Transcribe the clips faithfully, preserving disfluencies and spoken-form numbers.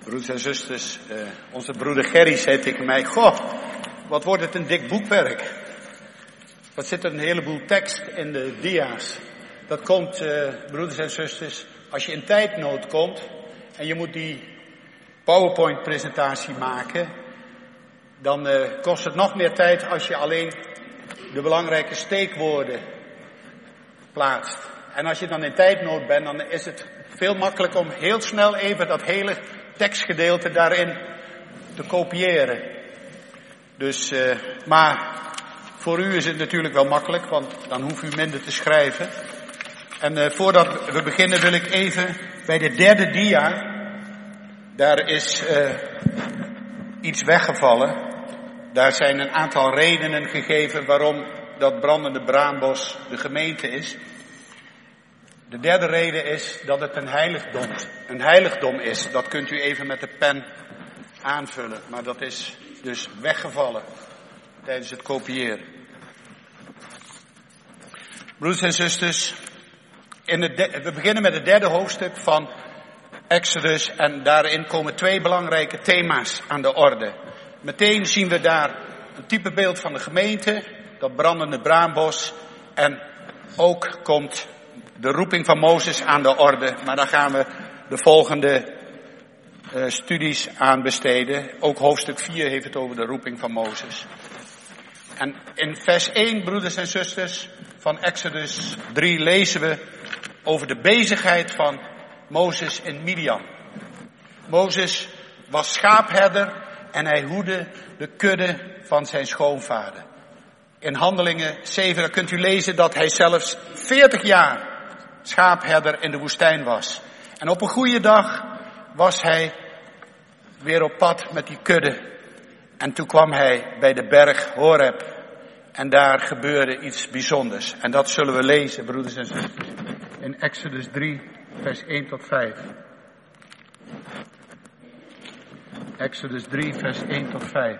Broeders en zusters, uh, onze broeder Gerry zei tegen mij, goh, wat wordt het een dik boekwerk. Wat zit er een heleboel tekst in de dia's. Dat komt, uh, broeders en zusters, als je in tijdnood komt en je moet die PowerPoint presentatie maken, dan uh, kost het nog meer tijd als je alleen de belangrijke steekwoorden plaatst. En als je dan in tijdnood bent, dan is het veel makkelijker om heel snel even dat hele tekstgedeelte daarin te kopiëren. Dus, uh, maar voor u is het natuurlijk wel makkelijk, want dan hoeft u minder te schrijven. En uh, voordat we beginnen wil ik even bij de derde dia, daar is uh, iets weggevallen. Daar zijn een aantal redenen gegeven waarom dat brandende braambos de gemeente is. De derde reden is dat het een heiligdom, een heiligdom is. Dat kunt u even met de pen aanvullen. Maar dat is dus weggevallen tijdens het kopiëren. Broeders en zusters, in het de, we beginnen met het derde hoofdstuk van Exodus. En daarin komen twee belangrijke thema's aan de orde. Meteen zien we daar een typebeeld van de gemeente, dat brandende braambos. En ook komt de roeping van Mozes aan de orde, maar daar gaan we de volgende uh, studies aan besteden. Ook hoofdstuk vier heeft het over de roeping van Mozes. En in vers één, broeders en zusters, van Exodus drie lezen we over de bezigheid van Mozes in Midian. Mozes was schaapherder en hij hoedde de kudde van zijn schoonvader. In Handelingen zeven, daar kunt u lezen dat hij zelfs veertig jaar schaapherder in de woestijn was. En op een goede dag was hij weer op pad met die kudde. En toen kwam hij bij de berg Horeb. En daar gebeurde iets bijzonders. En dat zullen we lezen, broeders en zusters, in Exodus drie, vers één tot vijf. Exodus drie, vers één tot vijf.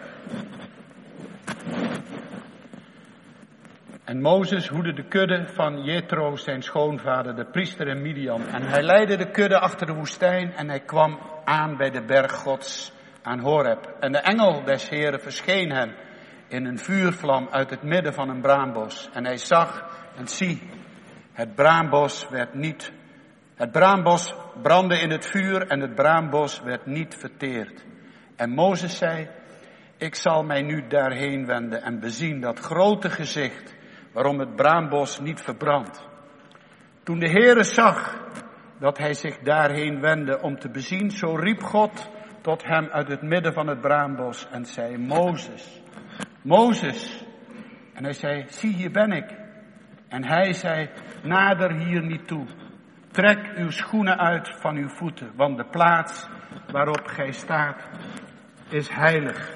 En Mozes hoedde de kudde van Jethro, zijn schoonvader, de priester in Midian. En hij leidde de kudde achter de woestijn en hij kwam aan bij de berg Gods aan Horeb. En de engel des Heren verscheen hem in een vuurvlam uit het midden van een braambos. En hij zag en zie, het braambos werd niet, het braambos brandde in het vuur en het braambos werd niet verteerd. En Mozes zei, ik zal mij nu daarheen wenden en bezien dat grote gezicht, waarom het braambos niet verbrandt. Toen de Heere zag dat hij zich daarheen wendde om te bezien, zo riep God tot hem uit het midden van het braambos en zei, Mozes, Mozes. En hij zei, zie hier ben ik. En hij zei, nader hier niet toe. Trek uw schoenen uit van uw voeten, want de plaats waarop gij staat is heilig.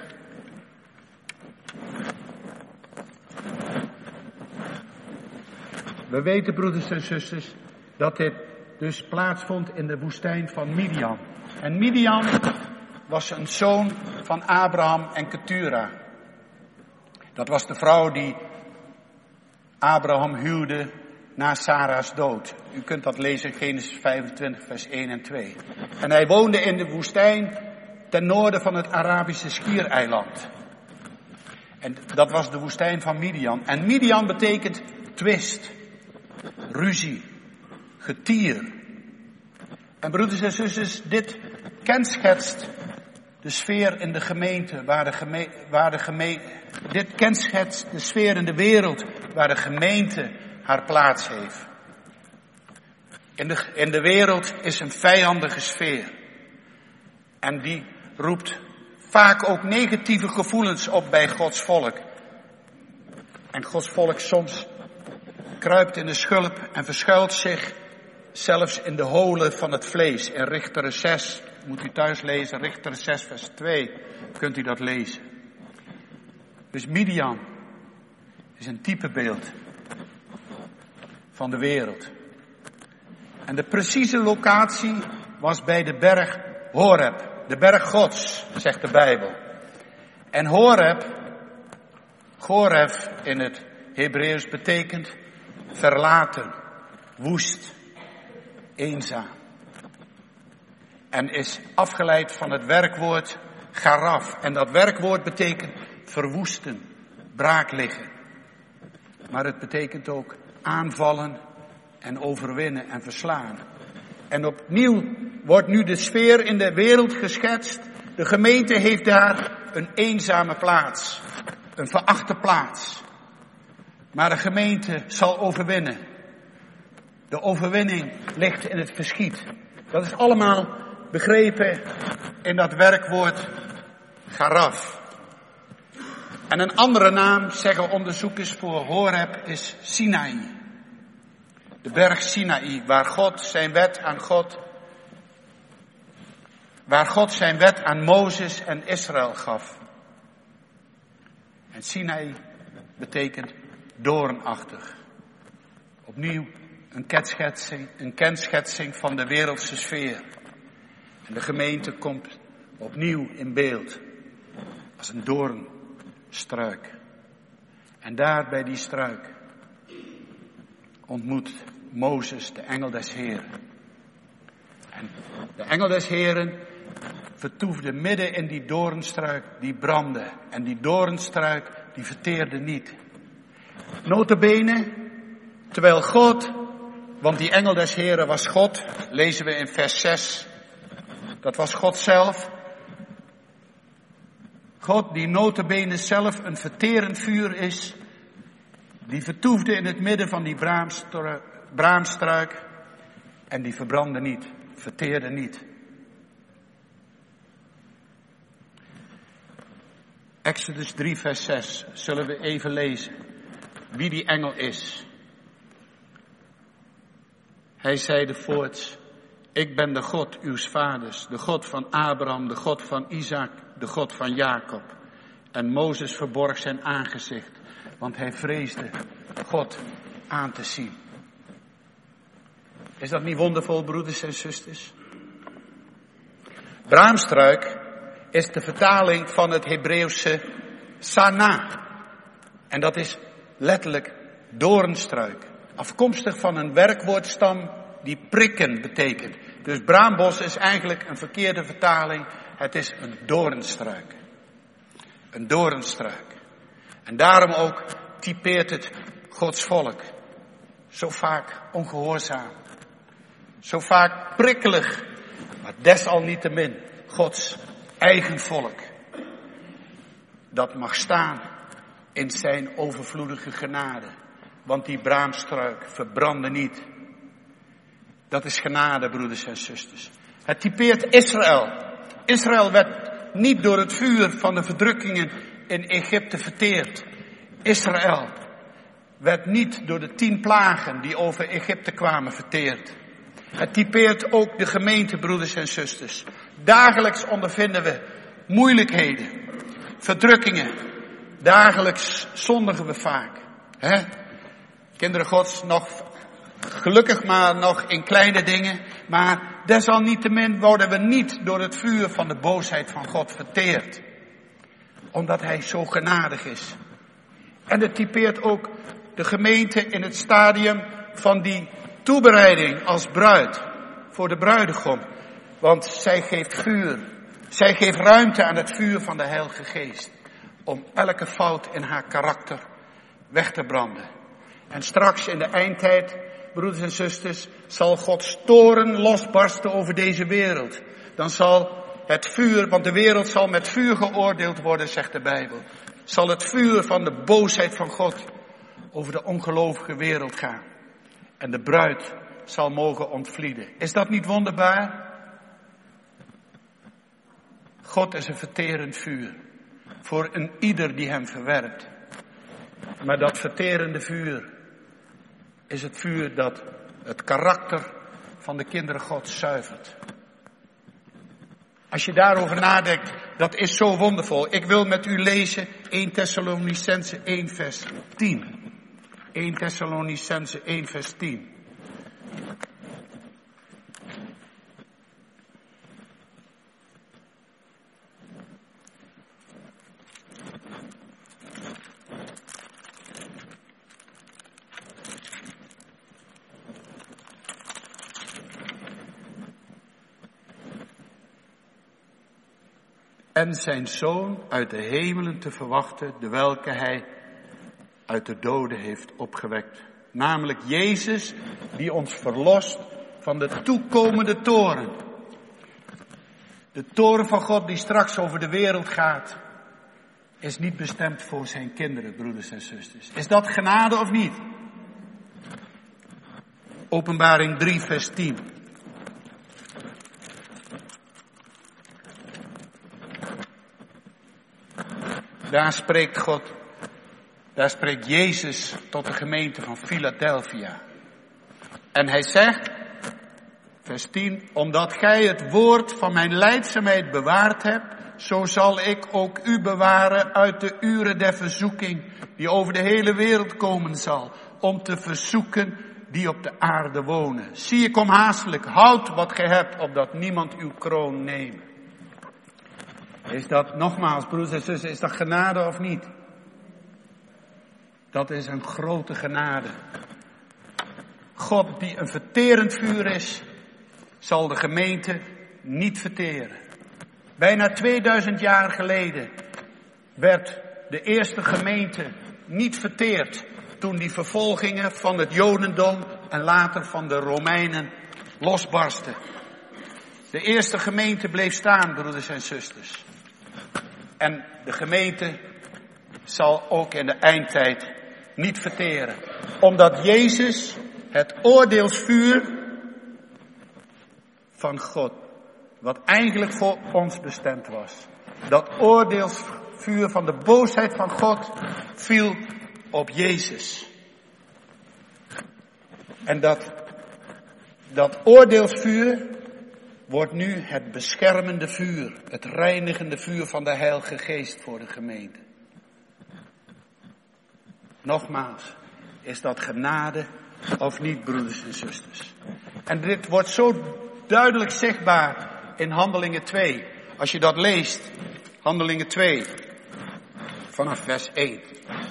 We weten, broeders en zusters, dat dit dus plaatsvond in de woestijn van Midian. En Midian was een zoon van Abraham en Ketura. Dat was de vrouw die Abraham huwde na Sara's dood. U kunt dat lezen in Genesis vijfentwintig, vers één en twee. En hij woonde in de woestijn ten noorden van het Arabische schiereiland. En dat was de woestijn van Midian. En Midian betekent twist, ruzie, getier. En broeders en zusters, dit kenschetst de sfeer in de gemeente, waar de geme- waar de geme- dit kenschetst de sfeer in de wereld, waar de gemeente haar plaats heeft. In de, in de wereld is een vijandige sfeer. En die roept vaak ook negatieve gevoelens op bij Gods volk. En Gods volk soms kruipt in de schulp en verschuilt zich zelfs in de holen van het vlees. In Richteren zes, moet u thuis lezen, Richteren zes vers twee, kunt u dat lezen. Dus Midian is een typebeeld van de wereld. En de precieze locatie was bij de berg Horeb, de berg Gods, zegt de Bijbel. En Horeb, Goref in het Hebreeuws betekent verlaten, woest, eenzaam. En is afgeleid van het werkwoord garaf. En dat werkwoord betekent verwoesten, braak liggen. Maar het betekent ook aanvallen en overwinnen en verslaan. En opnieuw wordt nu de sfeer in de wereld geschetst. De gemeente heeft daar een eenzame plaats. Een verachte plaats. Maar de gemeente zal overwinnen. De overwinning ligt in het verschiet. Dat is allemaal begrepen in dat werkwoord garaf. En een andere naam, zeggen onderzoekers, voor Horeb is Sinaï. De berg Sinaï, waar God zijn wet aan God, waar God zijn wet aan Mozes en Israël gaf. En Sinaï betekent doornachtig. Opnieuw een kenschetsing, een kenschetsing van de wereldse sfeer. En de gemeente komt opnieuw in beeld als een doornstruik. En daar bij die struik ontmoet Mozes de engel des Heren. En de engel des Heren vertoefde midden in die doornstruik die brandde. En die doornstruik die verteerde niet. Nota bene, terwijl God, want die engel des Heren was God, lezen we in vers zes. Dat was God zelf. God die nota bene zelf een verterend vuur is. Die vertoefde in het midden van die braamstruik, braamstruik. En die verbrandde niet, verteerde niet. Exodus drie vers zes zullen we even lezen. Wie die engel is. Hij zeide voorts. Ik ben de God uws vaders, de God van Abraham, de God van Isaac, de God van Jacob. En Mozes verborg zijn aangezicht, want hij vreesde God aan te zien. Is dat niet wondervol, broeders en zusters? Braamstruik is de vertaling van het Hebreeuwse sana. En dat is letterlijk doornstruik. Afkomstig van een werkwoordstam die prikken betekent. Dus braambos is eigenlijk een verkeerde vertaling. Het is een doornstruik. Een doornstruik. En daarom ook typeert het Gods volk. Zo vaak ongehoorzaam. Zo vaak prikkelig. Maar desalniettemin Gods eigen volk. Dat mag staan in zijn overvloedige genade. Want die braamstruik verbrandde niet. Dat is genade, broeders en zusters. Het typeert Israël. Israël werd niet door het vuur van de verdrukkingen in Egypte verteerd. Israël werd niet door de tien plagen die over Egypte kwamen verteerd. Het typeert ook de gemeente, broeders en zusters. Dagelijks ondervinden we moeilijkheden, verdrukkingen. Dagelijks zondigen we vaak. Hè? Kinderen Gods, nog gelukkig maar nog in kleine dingen. Maar desalniettemin worden we niet door het vuur van de boosheid van God verteerd. Omdat hij zo genadig is. En het typeert ook de gemeente in het stadium van die toebereiding als bruid. Voor de bruidegom. Want zij geeft vuur. Zij geeft ruimte aan het vuur van de Heilige Geest. Om elke fout in haar karakter weg te branden. En straks in de eindtijd, broeders en zusters, zal Gods toorn losbarsten over deze wereld. Dan zal het vuur, want de wereld zal met vuur geoordeeld worden, zegt de Bijbel. Zal het vuur van de boosheid van God over de ongelovige wereld gaan. En de bruid zal mogen ontvlieden. Is dat niet wonderbaar? God is een verterend vuur. Voor een ieder die hem verwerpt. Maar dat verterende vuur is het vuur dat het karakter van de kinderen Gods zuivert. Als je daarover nadenkt, dat is zo wondervol. Ik wil met u lezen eerste Thessalonicenzen één vers tien. eerste Thessalonicenzen één vers tien. en zijn Zoon uit de hemelen te verwachten, de welke hij uit de doden heeft opgewekt. Namelijk Jezus, die ons verlost van de toekomende toren. De toren van God die straks over de wereld gaat, is niet bestemd voor zijn kinderen, broeders en zusters. Is dat genade of niet? Openbaring drie, vers tien. Daar spreekt God, daar spreekt Jezus tot de gemeente van Philadelphia. En hij zegt, vers tien, omdat gij het woord van mijn lijdzaamheid bewaard hebt, zo zal ik ook u bewaren uit de uren der verzoeking, die over de hele wereld komen zal, om te verzoeken die op de aarde wonen. Zie, ik kom haastelijk, houd wat gij hebt, opdat niemand uw kroon neemt. Is dat, nogmaals, broeders en zussen, is dat genade of niet? Dat is een grote genade. God die een verterend vuur is, zal de gemeente niet verteren. Bijna tweeduizend jaar geleden werd de eerste gemeente niet verteerd toen die vervolgingen van het Jodendom en later van de Romeinen losbarsten. De eerste gemeente bleef staan, broeders en zusters. En de gemeente zal ook in de eindtijd niet verteren. Omdat Jezus het oordeelsvuur van God, wat eigenlijk voor ons bestemd was. Dat oordeelsvuur van de boosheid van God viel op Jezus. En dat, dat oordeelsvuur wordt nu het beschermende vuur, het reinigende vuur van de Heilige Geest voor de gemeente. Nogmaals, is dat genade of niet, broeders en zusters? En dit wordt zo duidelijk zichtbaar in Handelingen twee. Als je dat leest, Handelingen twee, vanaf vers één.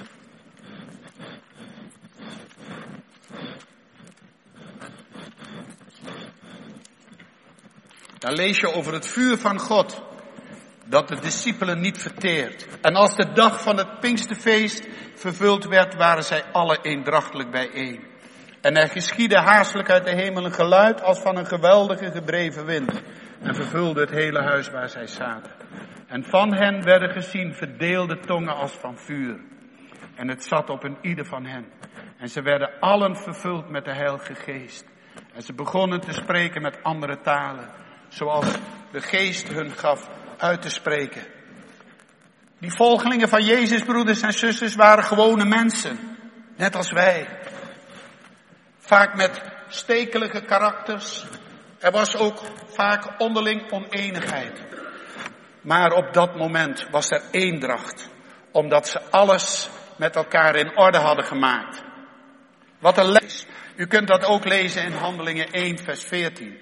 Daar lees je over het vuur van God, dat de discipelen niet verteert. En als de dag van het Pinksterfeest vervuld werd, waren zij alle eendrachtelijk bijeen. En er geschiedde haastelijk uit de hemel een geluid als van een geweldige gedreven wind. En vervulde het hele huis waar zij zaten. En van hen werden gezien verdeelde tongen als van vuur. En het zat op een ieder van hen. En ze werden allen vervuld met de Heilige Geest. En ze begonnen te spreken met andere talen, zoals de Geest hun gaf uit te spreken. Die volgelingen van Jezus, broeders en zusters, waren gewone mensen. Net als wij. Vaak met stekelige karakters. Er was ook vaak onderling oneenigheid. Maar op dat moment was er eendracht. Omdat ze alles met elkaar in orde hadden gemaakt. Wat een les. U kunt dat ook lezen in Handelingen één, vers veertien.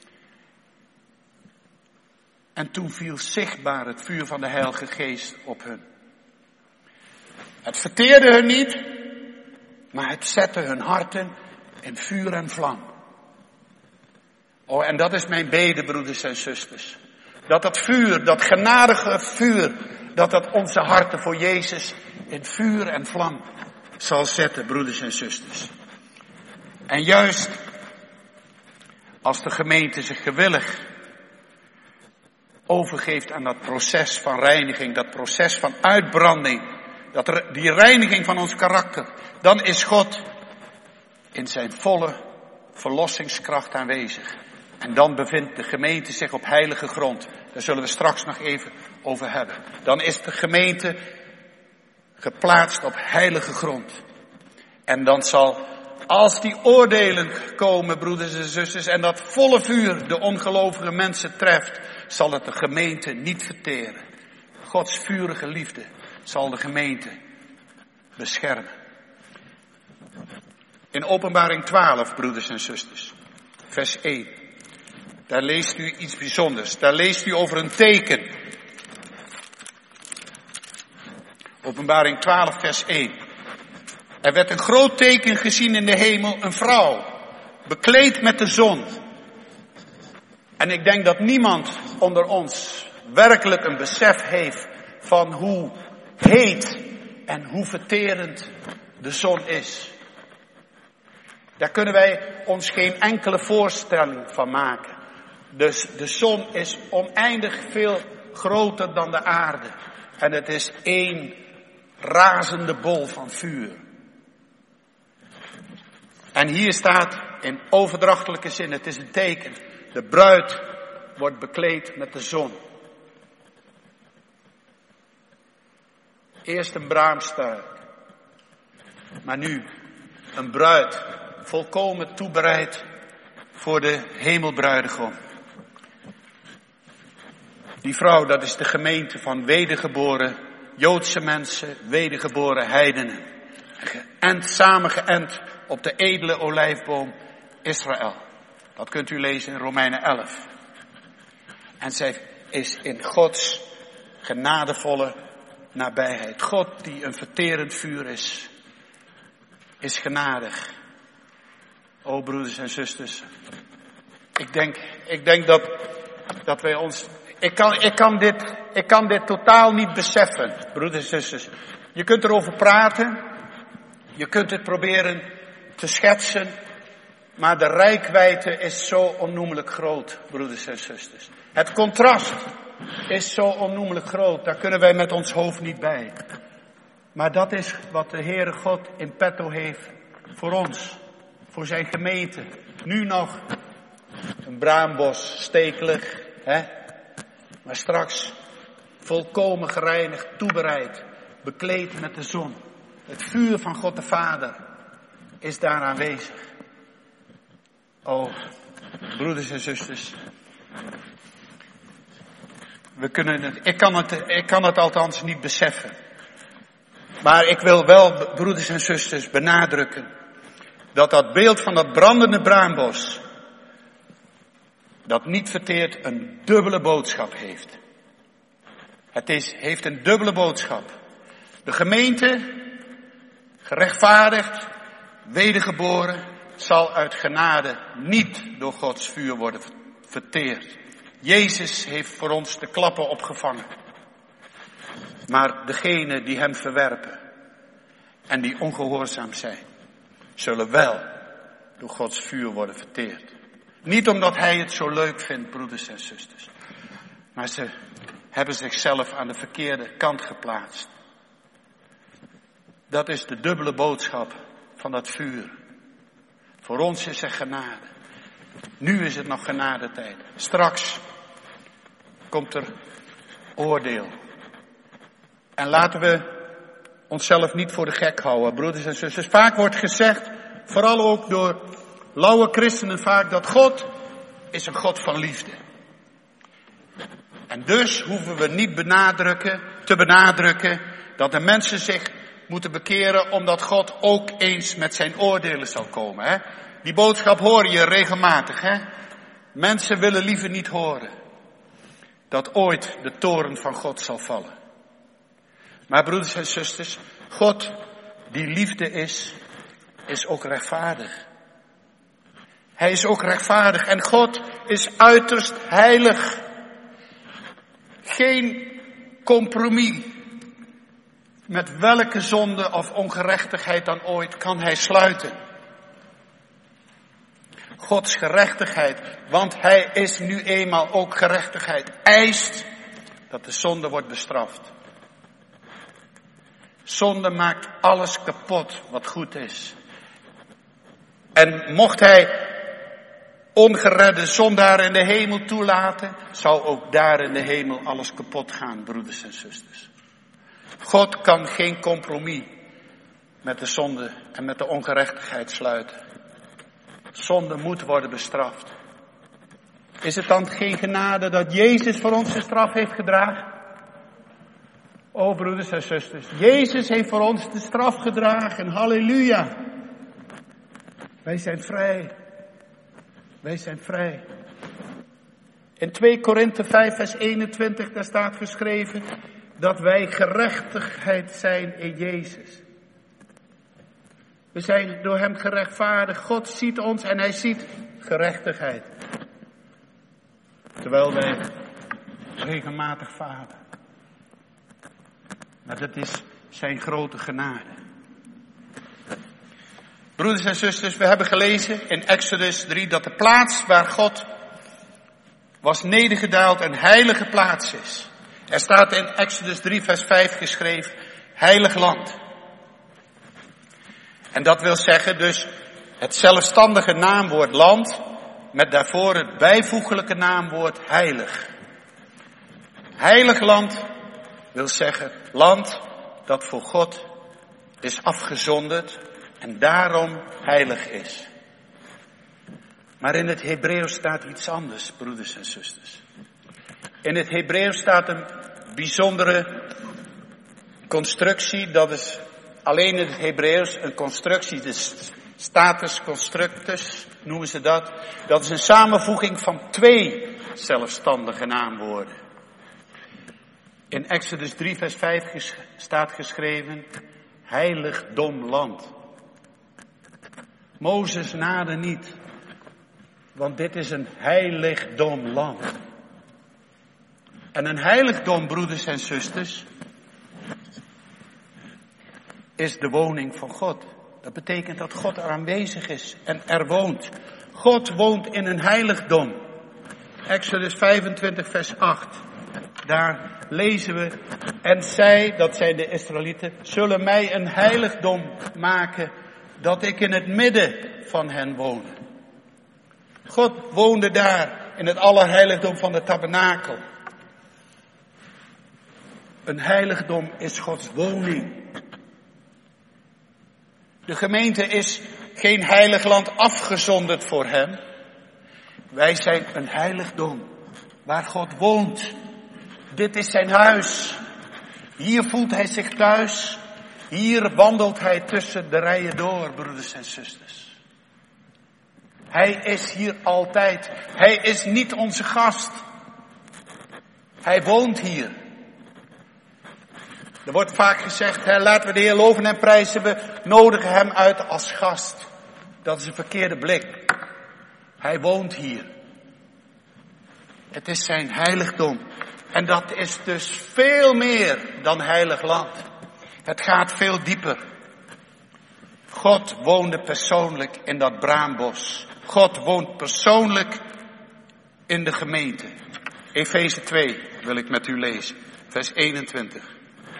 En toen viel zichtbaar het vuur van de Heilige Geest op hun. Het verteerde hun niet, maar het zette hun harten in vuur en vlam. Oh, en dat is mijn bede, broeders en zusters. Dat dat vuur, dat genadige vuur, dat dat onze harten voor Jezus in vuur en vlam zal zetten, broeders en zusters. En juist als de gemeente zich gewillig overgeeft aan dat proces van reiniging, dat proces van uitbranding, dat, die reiniging van ons karakter, dan is God in zijn volle verlossingskracht aanwezig. En dan bevindt de gemeente zich op heilige grond. Daar zullen we straks nog even over hebben. Dan is de gemeente geplaatst op heilige grond. En dan zal, als die oordelen komen, broeders en zusters, en dat volle vuur de ongelovige mensen treft, zal het de gemeente niet verteren. Gods vurige liefde zal de gemeente beschermen. In Openbaring twaalf, broeders en zusters, vers één. Daar leest u iets bijzonders. Daar leest u over een teken. Openbaring twaalf, vers één. Er werd een groot teken gezien in de hemel, een vrouw, bekleed met de zon. En ik denk dat niemand onder ons werkelijk een besef heeft van hoe heet en hoe verterend de zon is. Daar kunnen wij ons geen enkele voorstelling van maken. Dus de zon is oneindig veel groter dan de aarde. En het is één razende bol van vuur. En hier staat in overdrachtelijke zin, het is een teken. De bruid wordt bekleed met de zon. Eerst een braamstruik. Maar nu een bruid, volkomen toebereid voor de hemelbruidegom. Die vrouw, dat is de gemeente van wedergeboren Joodse mensen, wedergeboren heidenen. En samengeënt op de edele olijfboom Israël. Dat kunt u lezen in Romeinen elf. En zij is in Gods genadevolle nabijheid. God die een verterend vuur is, is genadig. O broeders en zusters, ik denk, ik denk dat, dat wij ons, ik kan, ik, kan dit, ik kan dit totaal niet beseffen, broeders en zusters. Je kunt erover praten, je kunt het proberen te schetsen, maar de reikwijdte is zo onnoemelijk groot, broeders en zusters. Het contrast is zo onnoemelijk groot, daar kunnen wij met ons hoofd niet bij. Maar dat is wat de Heere God in petto heeft voor ons, voor zijn gemeente. Nu nog een braambos, stekelig, hè? Maar straks volkomen gereinigd, toebereid, bekleed met de zon. Het vuur van God de Vader is daar aanwezig. O, broeders en zusters. We kunnen het, ik kan het, ik kan het althans niet beseffen. Maar ik wil wel, broeders en zusters, benadrukken dat dat beeld van dat brandende braambos, dat niet verteert, een dubbele boodschap heeft. Het is, heeft een dubbele boodschap. De gemeente, gerechtvaardigd, wedergeboren, zal uit genade niet door Gods vuur worden verteerd. Jezus heeft voor ons de klappen opgevangen. Maar degenen die hem verwerpen en die ongehoorzaam zijn, zullen wel door Gods vuur worden verteerd. Niet omdat hij het zo leuk vindt, broeders en zusters. Maar ze hebben zichzelf aan de verkeerde kant geplaatst. Dat is de dubbele boodschap van dat vuur. Voor ons is er genade. Nu is het nog genadetijd. Straks komt er oordeel. En laten we onszelf niet voor de gek houden, broeders en zusters. Vaak wordt gezegd, vooral ook door lauwe christenen vaak, dat God is een God van liefde. En dus hoeven we niet benadrukken, te benadrukken dat de mensen zich moeten bekeren omdat God ook eens met zijn oordelen zal komen. Hè? Die boodschap hoor je regelmatig. Hè? Mensen willen liever niet horen dat ooit de toorn van God zal vallen. Maar broeders en zusters, God die liefde is, is ook rechtvaardig. Hij is ook rechtvaardig en God is uiterst heilig. Geen compromis met welke zonde of ongerechtigheid dan ooit kan hij sluiten. Gods gerechtigheid, want hij is nu eenmaal ook gerechtigheid, eist dat de zonde wordt bestraft. Zonde maakt alles kapot wat goed is. En mocht hij ongeredde zondaar in de hemel toelaten, zou ook daar in de hemel alles kapot gaan, broeders en zusters. God kan geen compromis met de zonde en met de ongerechtigheid sluiten. Zonde moet worden bestraft. Is het dan geen genade dat Jezus voor ons de straf heeft gedragen? O broeders en zusters, Jezus heeft voor ons de straf gedragen, halleluja. Wij zijn vrij. Wij zijn vrij. In twee Korinthe vijf vers eenentwintig, daar staat geschreven dat wij gerechtigheid zijn in Jezus. We zijn door hem gerechtvaardigd. God ziet ons en hij ziet gerechtigheid. Terwijl wij regelmatig falen. Maar dat is zijn grote genade. Broeders en zusters, we hebben gelezen in Exodus drie dat de plaats waar God was nedergedaald een heilige plaats is. Er staat in Exodus drie vers vijf geschreven, heilig land. En dat wil zeggen dus het zelfstandige naamwoord land met daarvoor het bijvoeglijke naamwoord heilig. Heilig land wil zeggen land dat voor God is afgezonderd en daarom heilig is. Maar in het Hebreeuws staat iets anders, broeders en zusters. In het Hebreeuws staat een bijzondere constructie, dat is alleen in het Hebreeuws een constructie, de status constructus noemen ze dat. Dat is een samenvoeging van twee zelfstandige naamwoorden. In Exodus drie vers vijf ges- staat geschreven, heiligdom land. Mozes nade niet, want dit is een heiligdom land. En een heiligdom, broeders en zusters, is de woning van God. Dat betekent dat God er aanwezig is en er woont. God woont in een heiligdom. Exodus vijfentwintig vers acht. Daar lezen we, en zij, dat zijn de Israëlieten, zullen mij een heiligdom maken, dat ik in het midden van hen woon. God woonde daar in het allerheiligdom van de tabernakel. Een heiligdom is Gods woning. De gemeente is geen heilig land afgezonderd voor hem. Wij zijn een heiligdom waar God woont. Dit is zijn huis. Hier voelt hij zich thuis. Hier wandelt hij tussen de rijen door, broeders en zusters. Hij is hier altijd. Hij is niet onze gast. Hij woont hier. Er wordt vaak gezegd, hè, laten we de Heer loven en prijzen, we nodigen hem uit als gast. Dat is een verkeerde blik. Hij woont hier. Het is zijn heiligdom. En dat is dus veel meer dan heilig land. Het gaat veel dieper. God woonde persoonlijk in dat braambos. God woont persoonlijk in de gemeente. Efeze twee wil ik met u lezen. Vers eenentwintig.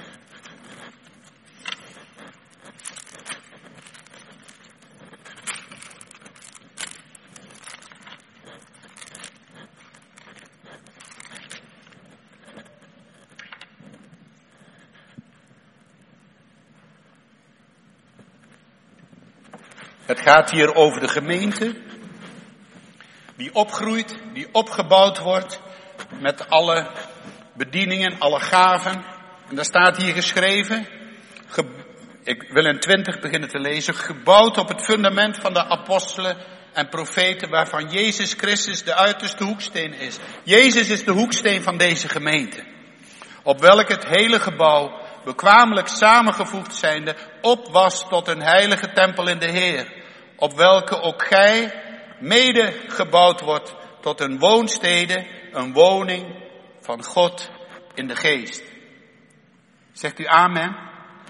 Het gaat hier over de gemeente, die opgroeit, die opgebouwd wordt met alle bedieningen, alle gaven. En daar staat hier geschreven, ge, ik wil in twintig beginnen te lezen, gebouwd op het fundament van de apostelen en profeten waarvan Jezus Christus de uiterste hoeksteen is. Jezus is de hoeksteen van deze gemeente, op welk het hele gebouw bekwamelijk samengevoegd zijnde op was tot een heilige tempel in de Heer, op welke ook gij mede gebouwd wordt tot een woonstede, een woning van God in de geest. Zegt u amen?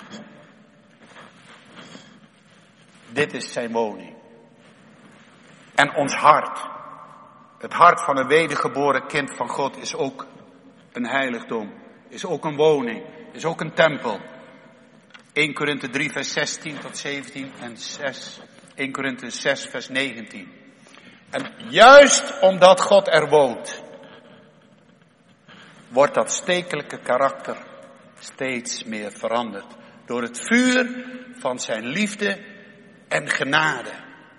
Dit is zijn woning. En ons hart, het hart van een wedergeboren kind van God, is ook een heiligdom, is ook een woning, is ook een tempel. Eerste Korinthe drie vers zestien tot zeventien en zes. Eerste Korinthe zes vers negentien. En juist omdat God er woont, wordt dat stekelijke karakter steeds meer veranderd. Door het vuur van zijn liefde en genade.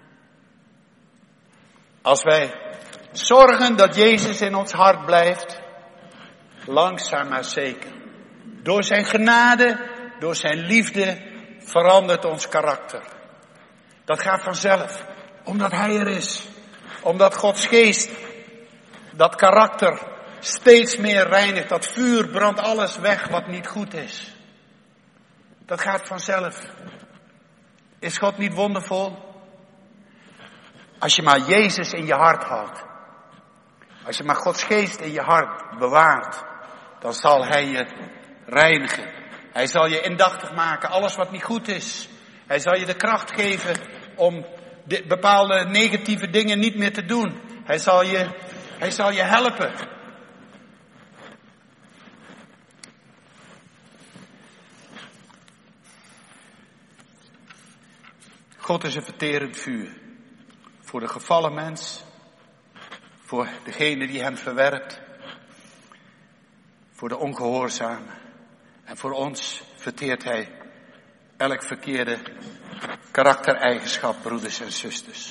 Als wij zorgen dat Jezus in ons hart blijft, langzaam maar zeker. Door zijn genade, door zijn liefde verandert ons karakter. Dat gaat vanzelf, omdat hij er is. Omdat Gods geest dat karakter steeds meer reinigt. Dat vuur brandt alles weg wat niet goed is. Dat gaat vanzelf. Is God niet wondervol? Als je maar Jezus in je hart houdt. Als je maar Gods geest in je hart bewaart, dan zal hij je reinigen. Hij zal je indachtig maken, alles wat niet goed is. Hij zal je de kracht geven om de bepaalde negatieve dingen niet meer te doen. Hij zal je, hij zal je helpen. God is een verterend vuur. Voor de gevallen mens. Voor degene die hem verwerpt. Voor de ongehoorzame. En voor ons verteert hij elk verkeerde karaktereigenschap, broeders en zusters.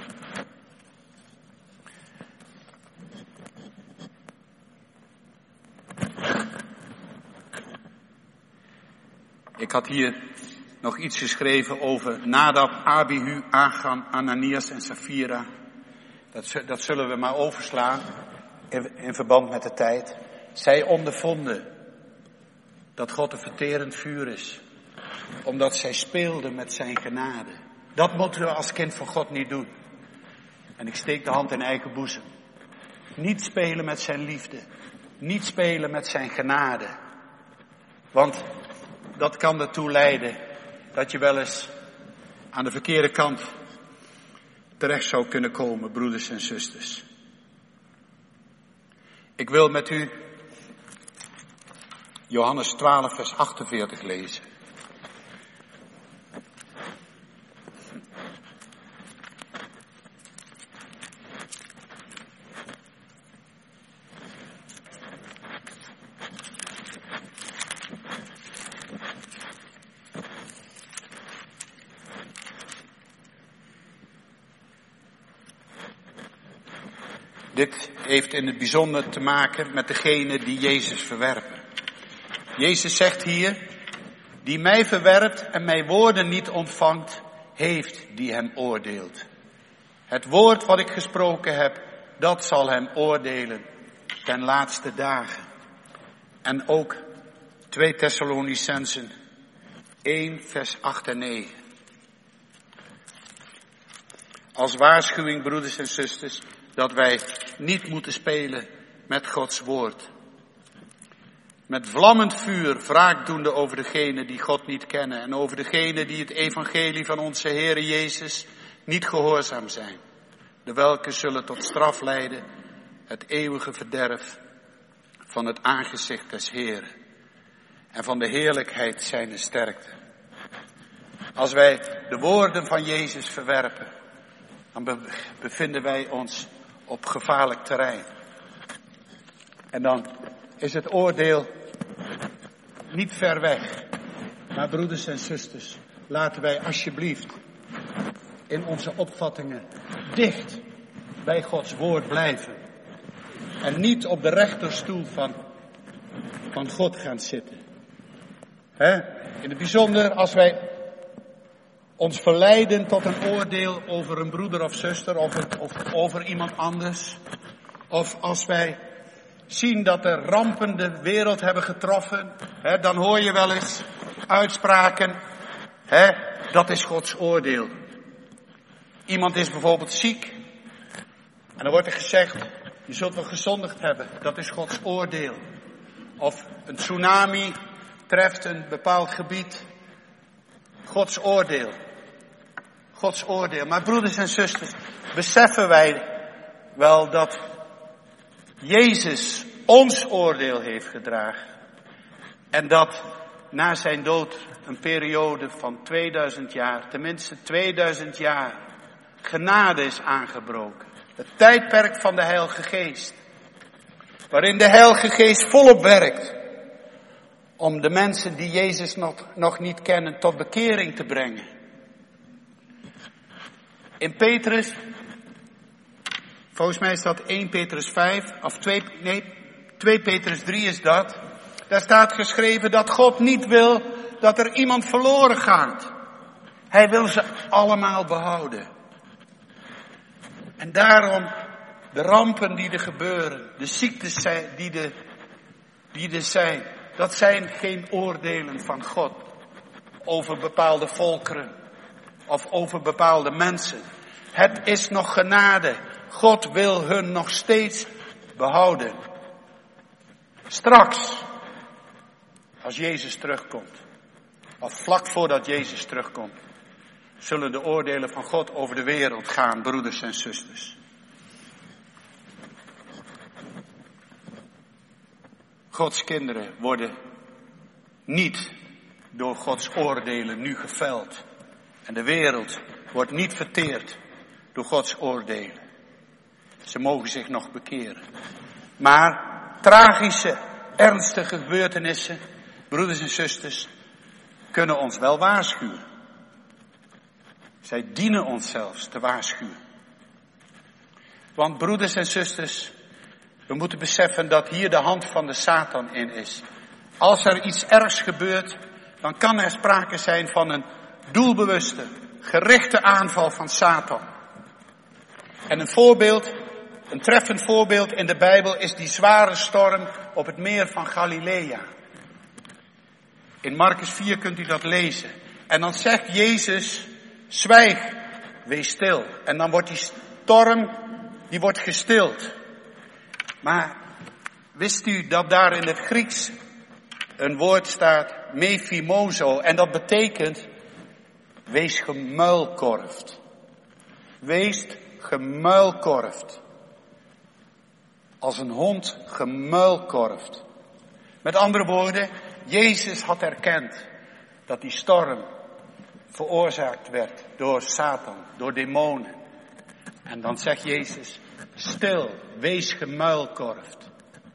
Ik had hier nog iets geschreven over Nadab, Abihu, Agam, Ananias en Safira. Dat, dat zullen we maar overslaan in, in verband met de tijd. Zij ondervonden dat God een verterend vuur is. Omdat zij speelden met zijn genade. Dat moeten we als kind van God niet doen. En ik steek de hand in eigen boezem. Niet spelen met zijn liefde. Niet spelen met zijn genade. Want dat kan ertoe leiden dat je wel eens aan de verkeerde kant terecht zou kunnen komen, broeders en zusters. Ik wil met u Johannes twaalf vers achtenveertig lezen. Dit heeft in het bijzonder te maken met degene die Jezus verwerpen. Jezus zegt hier, die mij verwerpt en mijn woorden niet ontvangt, heeft die hem oordeelt. Het woord wat ik gesproken heb, dat zal hem oordelen ten laatste dagen. En ook twee Thessalonicenzen één vers acht en negen. Als waarschuwing, broeders en zusters, dat wij niet moeten spelen met Gods woord. Met vlammend vuur wraak doende over degenen die God niet kennen. En over degenen die het evangelie van onze Heere Jezus niet gehoorzaam zijn. De welke zullen tot straf leiden, het eeuwige verderf van het aangezicht des Heeren. En van de heerlijkheid zijner sterkte. Als wij de woorden van Jezus verwerpen, dan bevinden wij ons op gevaarlijk terrein. En dan is het oordeel niet ver weg. Maar broeders en zusters, laten wij alsjeblieft in onze opvattingen dicht bij Gods woord blijven. En niet op de rechterstoel van, van God gaan zitten. He? In het bijzonder als wij ons verleiden tot een oordeel over een broeder of zuster of, of over iemand anders. Of als wij zien dat er rampen de wereld hebben getroffen, hè, dan hoor je wel eens uitspraken, hè, dat is Gods oordeel. Iemand is bijvoorbeeld ziek en dan wordt er gezegd, je zult wel gezondigd hebben, dat is Gods oordeel. Of een tsunami treft een bepaald gebied, Gods oordeel. Gods oordeel. Maar broeders en zusters, beseffen wij wel dat Jezus ons oordeel heeft gedragen. En dat na zijn dood een periode van tweeduizend jaar, tenminste tweeduizend jaar, genade is aangebroken. Het tijdperk van de Heilige Geest. Waarin de Heilige Geest volop werkt. Om de mensen die Jezus nog, nog niet kennen tot bekering te brengen. In Petrus, volgens mij is dat één Petrus vijf, of twee, nee, twee Petrus drie is dat. Daar staat geschreven dat God niet wil dat er iemand verloren gaat. Hij wil ze allemaal behouden. En daarom de rampen die er gebeuren, de ziektes die er, die er zijn, dat zijn geen oordelen van God over bepaalde volkeren of over bepaalde mensen. Het is nog genade. God wil hun nog steeds behouden. Straks, als Jezus terugkomt, of vlak voordat Jezus terugkomt, zullen de oordelen van God over de wereld gaan, broeders en zusters. Gods kinderen worden niet door Gods oordelen nu geveld. En de wereld wordt niet verteerd door Gods oordelen. Ze mogen zich nog bekeren. Maar tragische, ernstige gebeurtenissen, broeders en zusters, kunnen ons wel waarschuwen. Zij dienen ons zelfs te waarschuwen. Want broeders en zusters, we moeten beseffen dat hier de hand van de Satan in is. Als er iets ergs gebeurt, dan kan er sprake zijn van een doelbewuste, gerichte aanval van Satan. En een voorbeeld, een treffend voorbeeld in de Bijbel is die zware storm op het meer van Galilea. In Marcus vier kunt u dat lezen. En dan zegt Jezus, zwijg, wees stil. En dan wordt die storm, die wordt gestild. Maar wist u dat daar in het Grieks een woord staat, mephimozo, en dat betekent, wees gemuilkorfd. Wees gemuilkorfd. Als een hond gemuilkorfd. Met andere woorden, Jezus had erkend dat die storm veroorzaakt werd door Satan, door demonen. En dan zegt Jezus, stil, wees gemuilkorfd.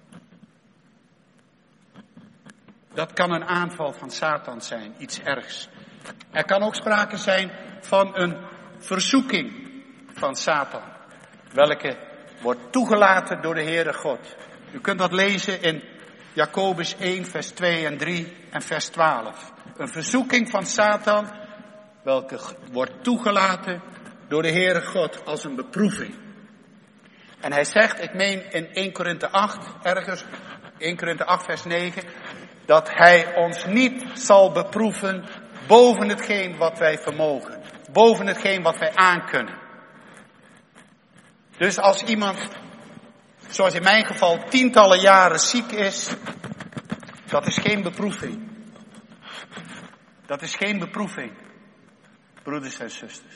Dat kan een aanval van Satan zijn, iets ergs. Er kan ook sprake zijn van een verzoeking van Satan, welke wordt toegelaten door de Heere God. U kunt dat lezen in Jacobus één, vers twee en drie en vers twaalf. Een verzoeking van Satan, welke wordt toegelaten door de Heere God als een beproeving. En hij zegt, ik meen in Eerste Korinthe acht, ergens, Eerste Korinthe acht vers negen, dat hij ons niet zal beproeven boven hetgeen wat wij vermogen. Boven hetgeen wat wij aankunnen. Dus als iemand, zoals in mijn geval, tientallen jaren ziek is, dat is geen beproeving. Dat is geen beproeving, broeders en zusters.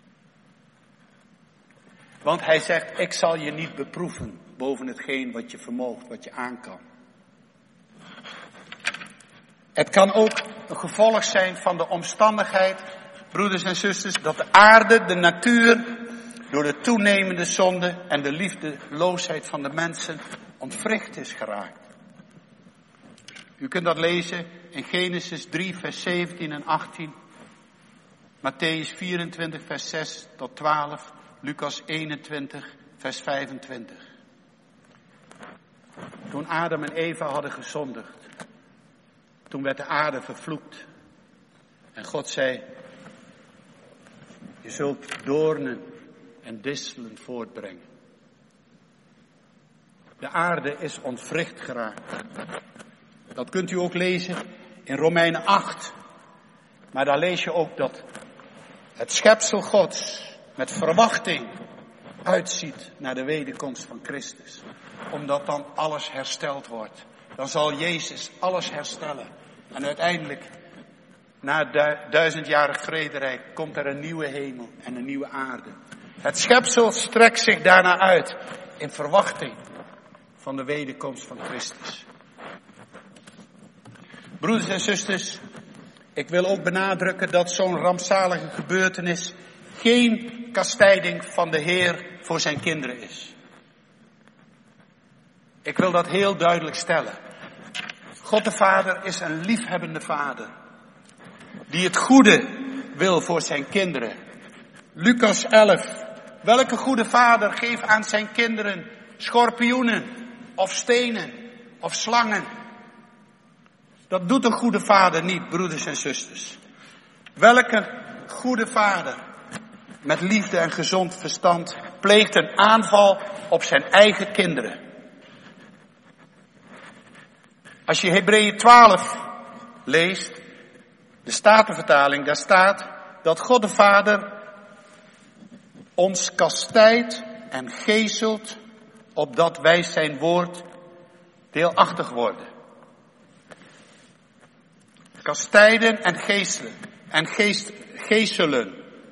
Want hij zegt, ik zal je niet beproeven boven hetgeen wat je vermoogt, wat je aan kan. Het kan ook een gevolg zijn van de omstandigheid, broeders en zusters, dat de aarde, de natuur, door de toenemende zonde en de liefdeloosheid van de mensen ontwricht is geraakt. U kunt dat lezen in Genesis drie, vers zeventien en achttien. Matthäus vierentwintig, vers zes tot twaalf. Lucas eenentwintig, vers vijfentwintig. Toen Adam en Eva hadden gezondigd, toen werd de aarde vervloekt. En God zei, je zult doornen en distelen voortbrengen. De aarde is ontwricht geraakt. Dat kunt u ook lezen in Romeinen acht. Maar daar lees je ook dat het schepsel Gods met verwachting uitziet naar de wederkomst van Christus. Omdat dan alles hersteld wordt. Dan zal Jezus alles herstellen. En uiteindelijk, na het duizendjarig vrederijk, komt er een nieuwe hemel en een nieuwe aarde. Het schepsel strekt zich daarna uit in verwachting van de wederkomst van Christus. Broeders en zusters, ik wil ook benadrukken dat zo'n rampzalige gebeurtenis geen kastijding van de Heer voor zijn kinderen is. Ik wil dat heel duidelijk stellen. God de Vader is een liefhebbende Vader, die het goede wil voor zijn kinderen. Lucas elf. Welke goede vader geeft aan zijn kinderen schorpioenen of stenen of slangen? Dat doet een goede vader niet, broeders en zusters. Welke goede vader met liefde en gezond verstand pleegt een aanval op zijn eigen kinderen? Als je Hebreeën twaalf leest, de Statenvertaling, daar staat dat God de Vader ons kastijdt en geeselt opdat wij zijn woord deelachtig worden. Kastijden en geestelen. En geest, geestelen.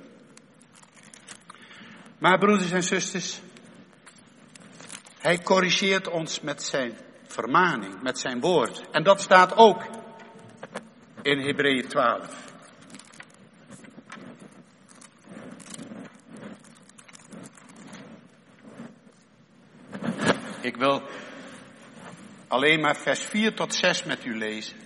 Maar broeders en zusters, hij corrigeert ons met zijn vermaning, met zijn woord. En dat staat ook in Hebreeën twaalf. Ik wil alleen maar vers vier tot zes met u lezen.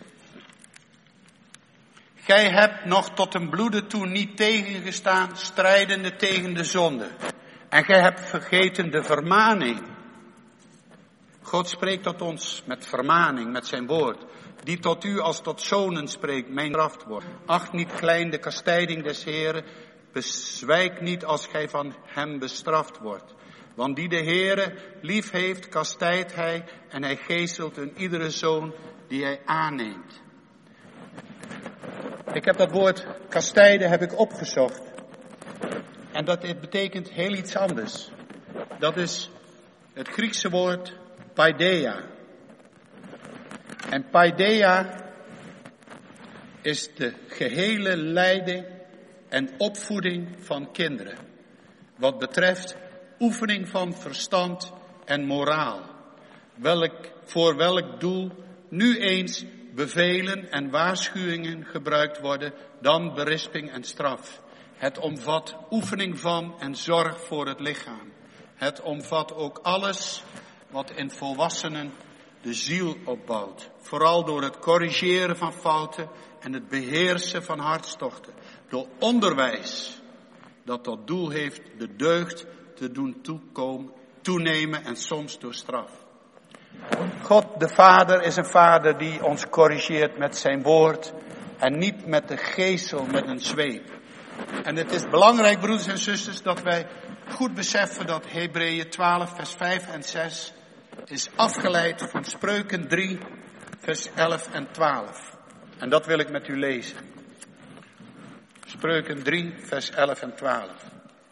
Gij hebt nog tot een bloede toe niet tegengestaan, strijdende tegen de zonde. En gij hebt vergeten de vermaning. God spreekt tot ons met vermaning, met zijn woord. Die tot u als tot zonen spreekt, mijn kracht wordt. Acht niet klein de kastijding des Heren. Bezwijk niet als gij van hem bestraft wordt. Want die de Heere lief heeft, kastijdt hij en hij geestelt een iedere zoon die hij aanneemt. Ik heb dat woord kastijden heb ik opgezocht. En dat betekent heel iets anders. Dat is het Griekse woord paideia. En paideia is de gehele leiding en opvoeding van kinderen. Wat betreft oefening van verstand en moraal. Welk, voor welk doel nu eens bevelen en waarschuwingen gebruikt worden, dan berisping en straf. Het omvat oefening van en zorg voor het lichaam. Het omvat ook alles wat in volwassenen de ziel opbouwt. Vooral door het corrigeren van fouten en het beheersen van hartstochten. Door onderwijs dat tot doel heeft de deugd te doen toekomen, toenemen en soms door straf. God de Vader is een Vader die ons corrigeert met zijn woord en niet met de geesel, met een zweep. En het is belangrijk, broeders en zusters, dat wij goed beseffen dat Hebreeën twaalf, vers vijf en zes is afgeleid van Spreuken drie, vers elf en twaalf. En dat wil ik met u lezen. Spreuken drie, vers elf en twaalf.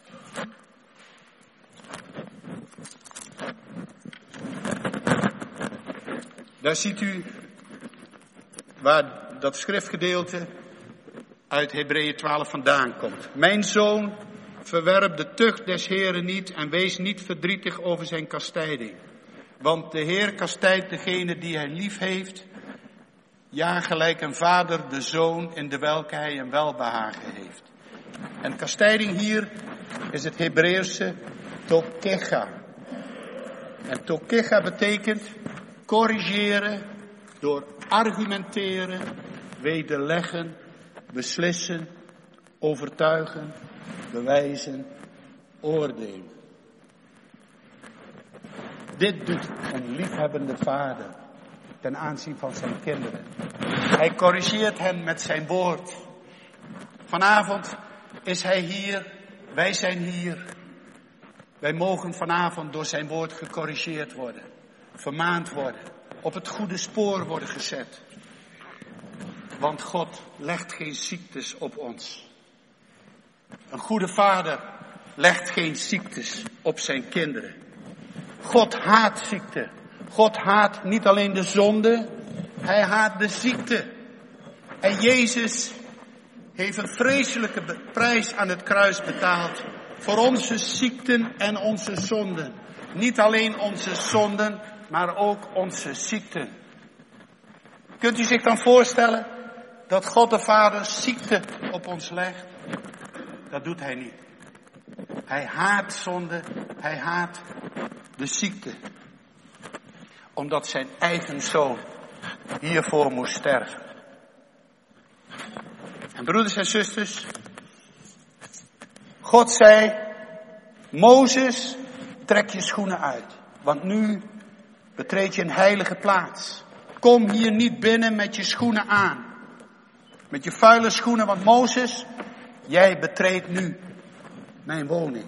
Daar ziet u waar dat schriftgedeelte uit Hebreeën twaalf vandaan komt. Mijn zoon, verwerp de tucht des Heren niet en wees niet verdrietig over zijn kastijding. Want de Heer kastijdt degene die hij lief heeft. Ja, gelijk een vader de zoon in de welke hij een welbehagen heeft. En kastijding hier is het Hebreeuwse tokecha. En tokecha betekent corrigeren door argumenteren, wederleggen, beslissen, overtuigen, bewijzen, oordelen. Dit doet een liefhebbende vader ten aanzien van zijn kinderen. Hij corrigeert hen met zijn woord. Vanavond is hij hier, wij zijn hier. Wij mogen vanavond door zijn woord gecorrigeerd worden, vermaand worden, op het goede spoor worden gezet. Want God legt geen ziektes op ons. Een goede vader legt geen ziektes op zijn kinderen. God haat ziekte. God haat niet alleen de zonde, hij haat de ziekte. En Jezus heeft een vreselijke prijs aan het kruis betaald voor onze ziekten en onze zonden. Niet alleen onze zonden, maar ook onze ziekten. Kunt u zich dan voorstellen dat God de Vader ziekte op ons legt? Dat doet hij niet. Hij haat zonde, hij haat de ziekte. Omdat zijn eigen zoon hiervoor moest sterven. En broeders en zusters, God zei, Mozes, trek je schoenen uit. Want nu betreed je een heilige plaats. Kom hier niet binnen met je schoenen aan. Met je vuile schoenen, want Mozes, jij betreedt nu mijn woning.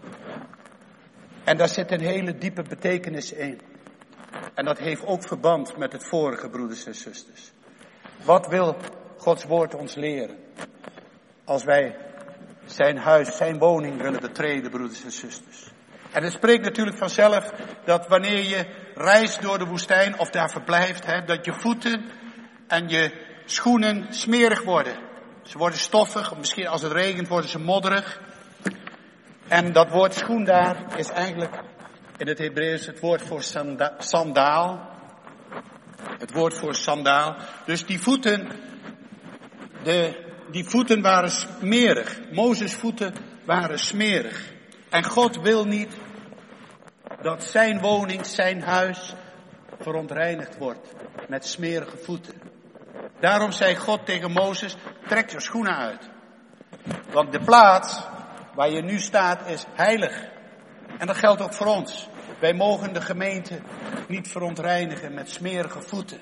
En daar zit een hele diepe betekenis in. En dat heeft ook verband met het vorige, broeders en zusters. Wat wil Gods woord ons leren? Als wij zijn huis, zijn woning willen betreden, broeders en zusters. En het spreekt natuurlijk vanzelf dat wanneer je reist door de woestijn of daar verblijft, hè, dat je voeten en je schoenen smerig worden. Ze worden stoffig, of misschien als het regent worden ze modderig. En dat woord schoen daar is eigenlijk in het Hebreeuws het woord voor sanda- sandaal. Het woord voor sandaal. Dus die voeten, de, die voeten waren smerig. Mozes' voeten waren smerig. En God wil niet dat zijn woning, zijn huis verontreinigd wordt met smerige voeten. Daarom zei God tegen Mozes, trek je schoenen uit. Want de plaats waar je nu staat is heilig. En dat geldt ook voor ons. Wij mogen de gemeente niet verontreinigen met smerige voeten.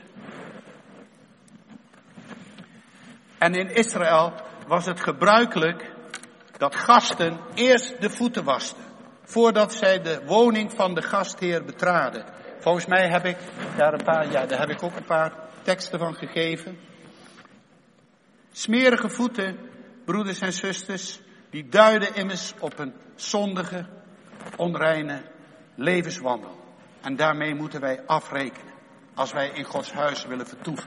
En in Israël was het gebruikelijk dat gasten eerst de voeten wasten, voordat zij de woning van de gastheer betraden. Volgens mij heb ik daar een paar, ja, daar heb ik ook een paar teksten van gegeven. Smerige voeten, broeders en zusters, die duiden immers op een zondige, onreine levenswandel. En daarmee moeten wij afrekenen, als wij in Gods huis willen vertoeven.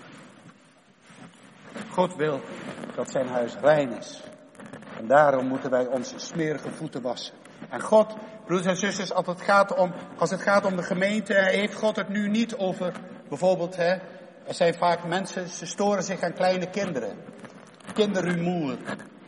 God wil dat zijn huis rein is. En daarom moeten wij onze smerige voeten wassen. En God, broeders en zusters, als het gaat om, als het gaat om de gemeente, heeft God het nu niet over, bijvoorbeeld, hè, er zijn vaak mensen, ze storen zich aan kleine kinderen. Kinderrumoer.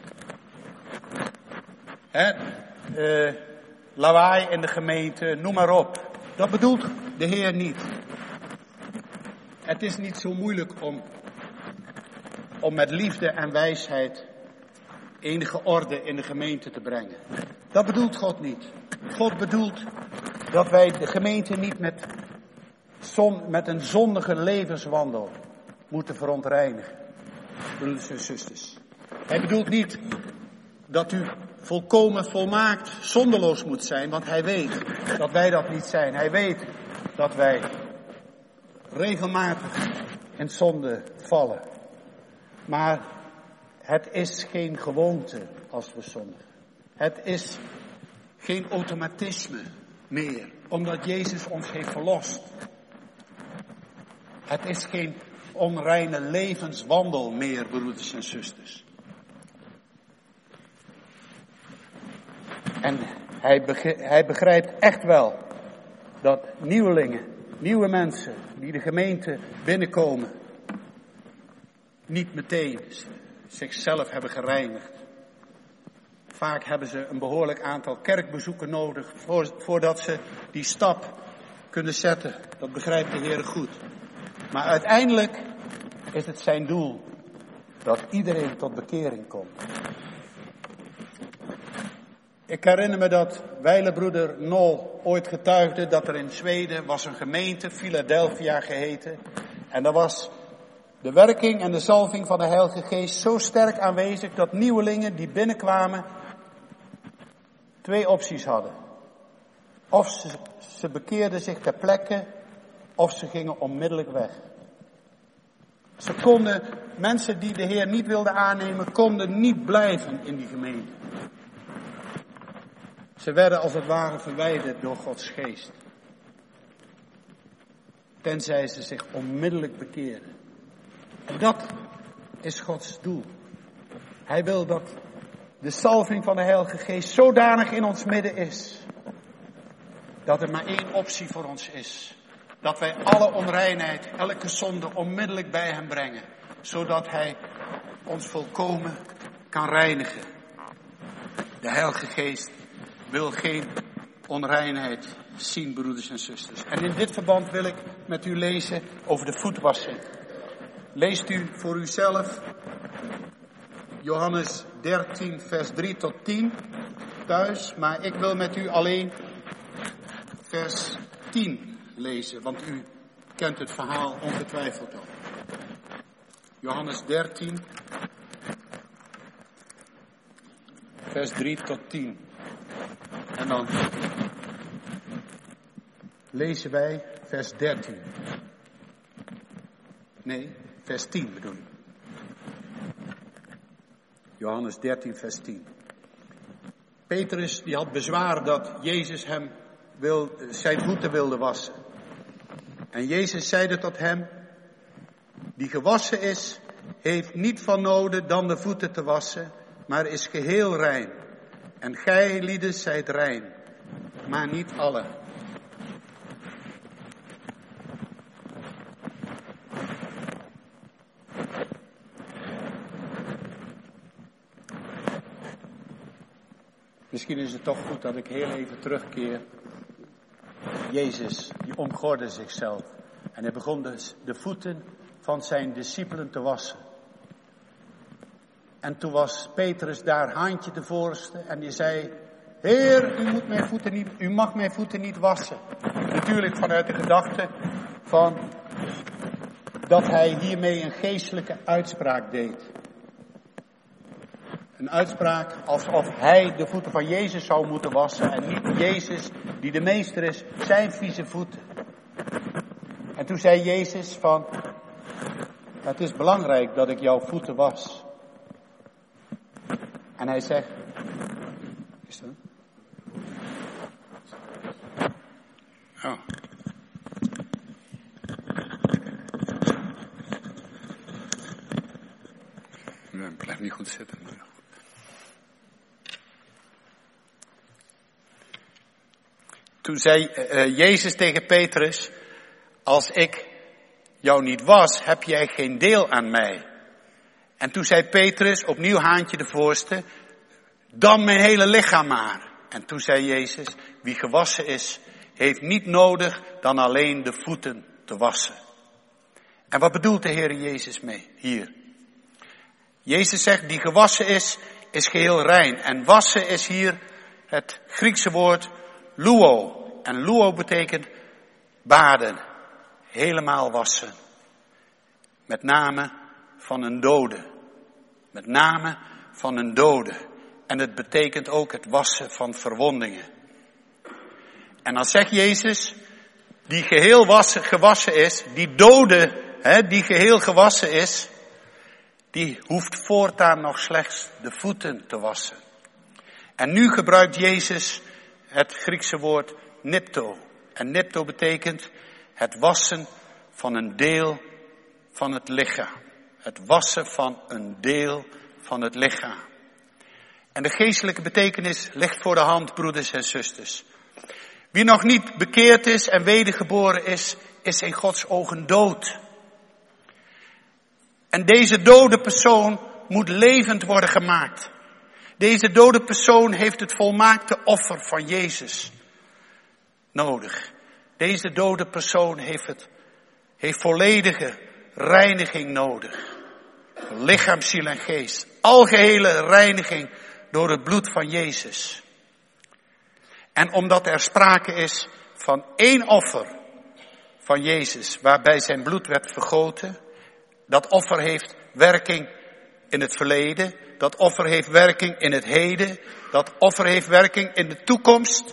Hè, uh, lawaai in de gemeente, noem maar op. Dat bedoelt de Heer niet. Het is niet zo moeilijk om, om met liefde en wijsheid enige orde in de gemeente te brengen. Dat bedoelt God niet. God bedoelt dat wij de gemeente niet met, zon, met een zondige levenswandel moeten verontreinigen. Broeders en zusters. Hij bedoelt niet dat u volkomen volmaakt zonderloos moet zijn, want hij weet dat wij dat niet zijn. Hij weet dat wij regelmatig in zonde vallen. Maar het is geen gewoonte als we zondigen. Het is geen automatisme meer, omdat Jezus ons heeft verlost. Het is geen onreine levenswandel meer, broeders en zusters. En hij, begrijpt, hij begrijpt echt wel dat nieuwelingen, nieuwe mensen die de gemeente binnenkomen, niet meteen zichzelf hebben gereinigd. Vaak hebben ze een behoorlijk aantal kerkbezoeken nodig voordat ze die stap kunnen zetten. Dat begrijpt de Heer goed. Maar uiteindelijk is het zijn doel dat iedereen tot bekering komt. Ik herinner me dat wijlenbroeder Nol ooit getuigde dat er in Zweden was een gemeente, Philadelphia geheten. En daar was de werking en de zalving van de Heilige Geest zo sterk aanwezig dat nieuwelingen die binnenkwamen twee opties hadden. Of ze, ze bekeerden zich ter plekke, of ze gingen onmiddellijk weg. Ze konden, mensen die de Heer niet wilden aannemen, konden niet blijven in die gemeente. Ze werden als het ware verwijderd door Gods geest. Tenzij ze zich onmiddellijk bekeerden. En dat is Gods doel. Hij wil dat de salving van de Heilige Geest zodanig in ons midden is, dat er maar één optie voor ons is. Dat wij alle onreinheid, elke zonde onmiddellijk bij hem brengen. Zodat hij ons volkomen kan reinigen. De Heilige Geest wil geen onreinheid zien, broeders en zusters. En in dit verband wil ik met u lezen over de voetwassing. Leest u voor uzelf Johannes dertien vers drie tot tien thuis. Maar ik wil met u alleen vers tien lezen, want u kent het verhaal ongetwijfeld al. Johannes dertien vers drie tot tien. En dan lezen wij vers dertien. Nee, vers tien bedoel ik. Johannes dertien vers tien. Petrus die had bezwaar dat Jezus hem wil, zijn voeten wilde wassen. En Jezus zeide tot hem, die gewassen is, heeft niet van noden dan de voeten te wassen, maar is geheel rein. En gij lieden zijt rein, maar niet alle. Misschien is het toch goed dat ik heel even terugkeer. Jezus, die omgordde zichzelf. En hij begon dus de voeten van zijn discipelen te wassen. En toen was Petrus daar handje de voorste en die zei, Heer, u, moet mijn voeten niet, u mag mijn voeten niet wassen. Natuurlijk vanuit de gedachte van dat hij hiermee een geestelijke uitspraak deed. Een uitspraak alsof hij de voeten van Jezus zou moeten wassen en niet Jezus, die de meester is, zijn vieze voeten. En toen zei Jezus van, het is belangrijk dat ik jouw voeten was. En hij zegt, is dat? Oh. Nee, blijf niet goed zitten. Maar... Toen zei uh, Jezus tegen Petrus, als ik jou niet was, heb jij geen deel aan mij. En toen zei Petrus, opnieuw haantje de voorste, dan mijn hele lichaam maar. En toen zei Jezus, wie gewassen is, heeft niet nodig dan alleen de voeten te wassen. En wat bedoelt de Heer Jezus mee hier? Jezus zegt, die gewassen is, is geheel rein. En wassen is hier het Griekse woord luo. En luo betekent baden, helemaal wassen. Met name van een dode. Met name van een dode. En het betekent ook het wassen van verwondingen. En dan zegt Jezus, die geheel wassen, gewassen is, die dode, hè, die geheel gewassen is, die hoeft voortaan nog slechts de voeten te wassen. En nu gebruikt Jezus het Griekse woord nipto. En nipto betekent het wassen van een deel van het lichaam. Het wassen van een deel van het lichaam. En de geestelijke betekenis ligt voor de hand, broeders en zusters. Wie nog niet bekeerd is en wedergeboren is, is in Gods ogen dood. En deze dode persoon moet levend worden gemaakt. Deze dode persoon heeft het volmaakte offer van Jezus nodig. Deze dode persoon heeft, het, heeft volledige reiniging nodig. Lichaam, ziel en geest. Algehele reiniging door het bloed van Jezus. En omdat er sprake is van één offer van Jezus, waarbij zijn bloed werd vergoten. Dat offer heeft werking in het verleden. Dat offer heeft werking in het heden. Dat offer heeft werking in de toekomst.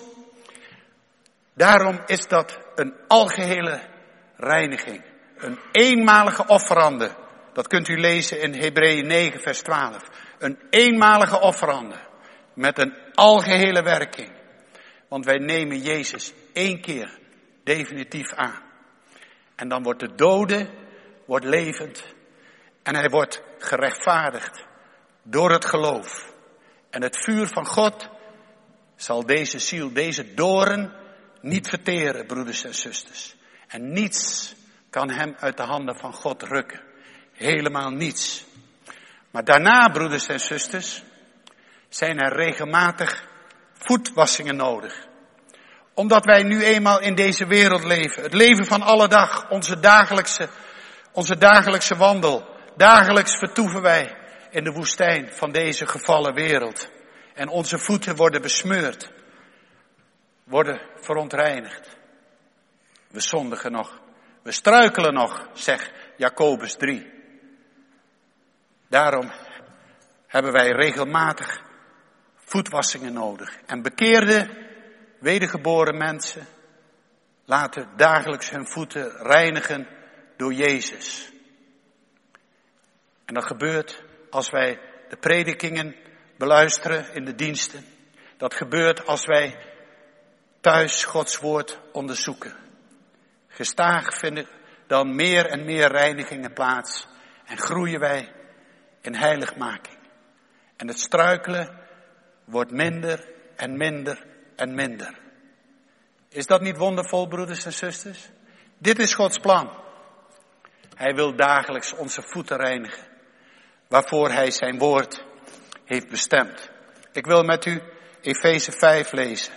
Daarom is dat een algehele reiniging. Een eenmalige offerande. Dat kunt u lezen in Hebreeën negen vers twaalf. Een eenmalige offerande. Met een algehele werking. Want wij nemen Jezus één keer definitief aan. En dan wordt de dode, wordt levend. En hij wordt gerechtvaardigd door het geloof. En het vuur van God zal deze ziel, deze doorn niet verteren, broeders en zusters. En niets kan hem uit de handen van God rukken. Helemaal niets. Maar daarna, broeders en zusters, zijn er regelmatig voetwassingen nodig. Omdat wij nu eenmaal in deze wereld leven. Het leven van alle dag, onze dagelijkse, onze dagelijkse wandel. Dagelijks vertoeven wij in de woestijn van deze gevallen wereld. En onze voeten worden besmeurd. Worden verontreinigd. We zondigen nog. We struikelen nog, zegt Jacobus drie. Daarom hebben wij regelmatig voetwassingen nodig. En bekeerde, wedergeboren mensen laten dagelijks hun voeten reinigen door Jezus. En dat gebeurt als wij de predikingen beluisteren in de diensten. Dat gebeurt als wij thuis Gods woord onderzoeken. Gestaag vinden dan meer en meer reinigingen plaats en groeien wij in heiligmaking. En het struikelen wordt minder en minder en minder. Is dat niet wondervol, broeders en zusters? Dit is Gods plan. Hij wil dagelijks onze voeten reinigen, waarvoor hij zijn woord heeft bestemd. Ik wil met u Efeze vijf lezen.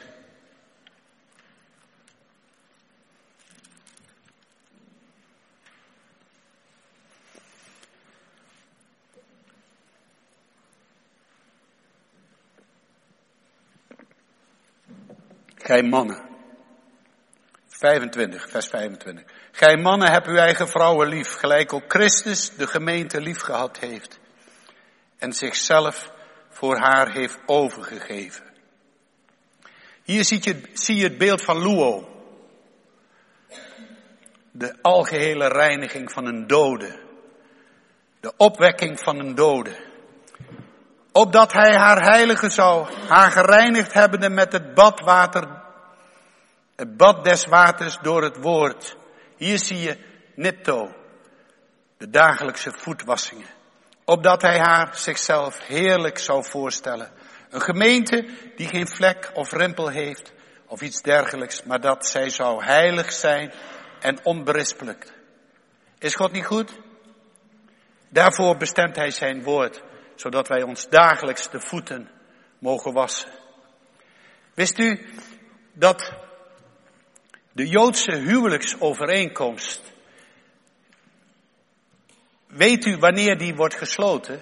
Gij mannen. vijfentwintig, vers vijfentwintig. Gij mannen hebt uw eigen vrouwen lief, gelijk ook Christus de gemeente lief gehad heeft. En zichzelf voor haar heeft overgegeven. Hier zie je, zie je het beeld van Luo. De algehele reiniging van een dode. De opwekking van een dode. Opdat hij haar heilige zou, haar gereinigd hebbende met het badwater, het bad des waters door het woord. Hier zie je nipto, de dagelijkse voetwassingen. Opdat hij haar zichzelf heerlijk zou voorstellen. Een gemeente die geen vlek of rimpel heeft of iets dergelijks, maar dat zij zou heilig zijn en onberispelijk. Is God niet goed? Daarvoor bestemt hij zijn woord, zodat wij ons dagelijks de voeten mogen wassen. Wist u dat de Joodse huwelijksovereenkomst, weet u wanneer die wordt gesloten?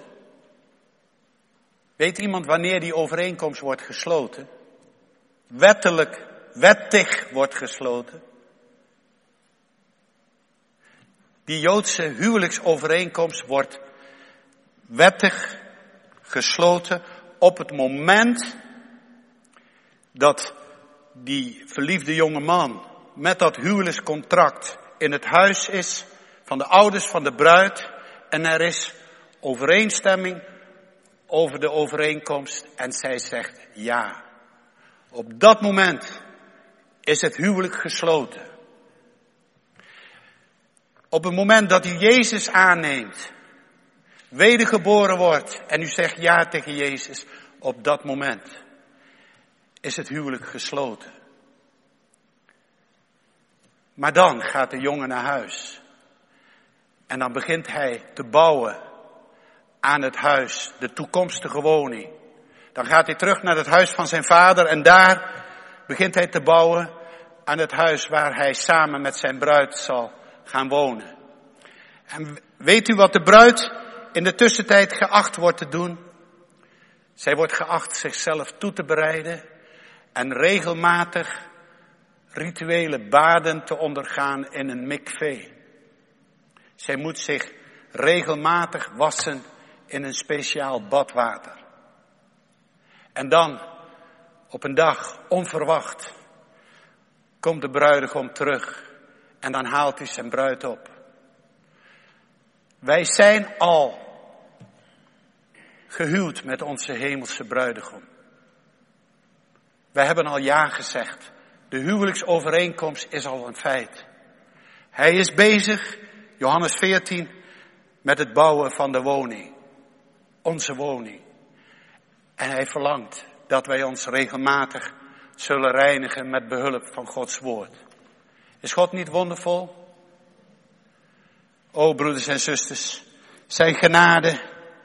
Weet iemand wanneer die overeenkomst wordt gesloten? Wettelijk, wettig wordt gesloten. Die Joodse huwelijksovereenkomst wordt wettig gesloten op het moment dat die verliefde jonge man met dat huwelijkscontract in het huis is van de ouders van de bruid en er is overeenstemming over de overeenkomst en zij zegt ja. Op dat moment is het huwelijk gesloten. Op het moment dat u Jezus aanneemt, wedergeboren wordt en u zegt ja tegen Jezus, op dat moment is het huwelijk gesloten. Maar dan gaat de jongen naar huis en dan begint hij te bouwen aan het huis, de toekomstige woning. Dan gaat hij terug naar het huis van zijn vader en daar begint hij te bouwen aan het huis waar hij samen met zijn bruid zal gaan wonen. En weet u wat de bruid in de tussentijd geacht wordt te doen? Zij wordt geacht zichzelf toe te bereiden en regelmatig rituele baden te ondergaan in een mikvee. Zij moet zich regelmatig wassen in een speciaal badwater. En dan, op een dag, onverwacht, komt de bruidegom terug en dan haalt hij zijn bruid op. Wij zijn al gehuwd met onze hemelse bruidegom. Wij hebben al ja gezegd. De huwelijksovereenkomst is al een feit. Hij is bezig, Johannes veertien, met het bouwen van de woning. Onze woning. En hij verlangt dat wij ons regelmatig zullen reinigen met behulp van Gods woord. Is God niet wondervol? O broeders en zusters, zijn genade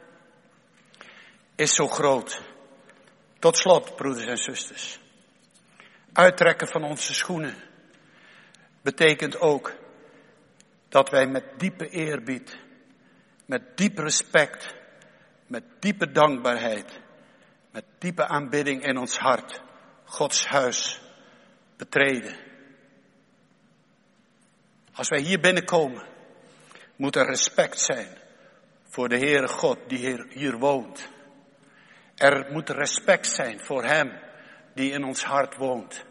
is zo groot. Tot slot, broeders en zusters. Uittrekken van onze schoenen betekent ook dat wij met diepe eerbied, met diep respect, met diepe dankbaarheid, met diepe aanbidding in ons hart Gods huis betreden. Als wij hier binnenkomen, moet er respect zijn voor de Heere God die hier, hier woont. Er moet respect zijn voor Hem die in ons hart woont.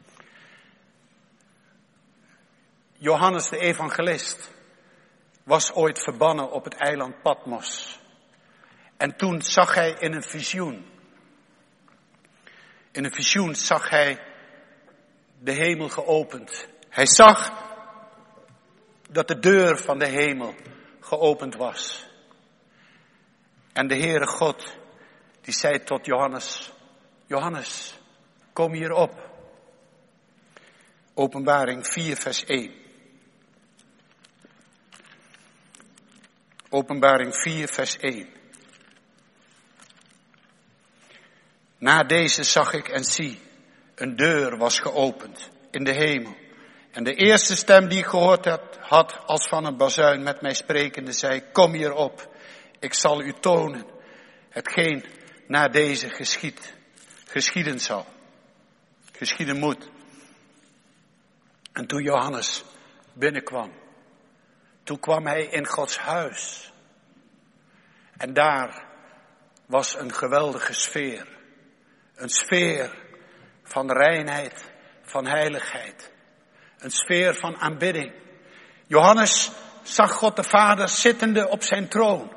Johannes de evangelist was ooit verbannen op het eiland Patmos. En toen zag hij in een visioen. In een visioen zag hij de hemel geopend. Hij zag dat de deur van de hemel geopend was. En de Heere God, die zei tot Johannes, Johannes, kom hier op. Openbaring vier vers één. Openbaring vier vers één. Na deze zag ik en zie, een deur was geopend in de hemel. En de eerste stem die ik gehoord had, had als van een bazuin met mij sprekende, zei, kom hier op, ik zal u tonen hetgeen na deze geschied, geschieden zal, geschieden moet. En toen Johannes binnenkwam, toen kwam hij in Gods huis. En daar was een geweldige sfeer, een sfeer van reinheid, van heiligheid. Een sfeer van aanbidding. Johannes zag God de Vader zittende op zijn troon.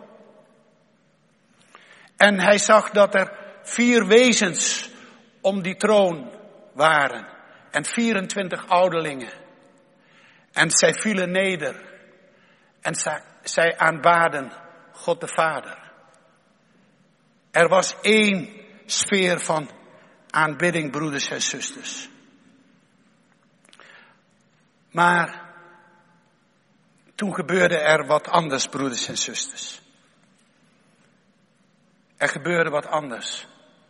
En hij zag dat er vier wezens om die troon waren. En vierentwintig ouderlingen. En zij vielen neder. En zij, zij aanbaden God de Vader. Er was één sfeer van aanbidding, broeders en zusters. Maar toen gebeurde er wat anders, broeders en zusters. Er gebeurde wat anders.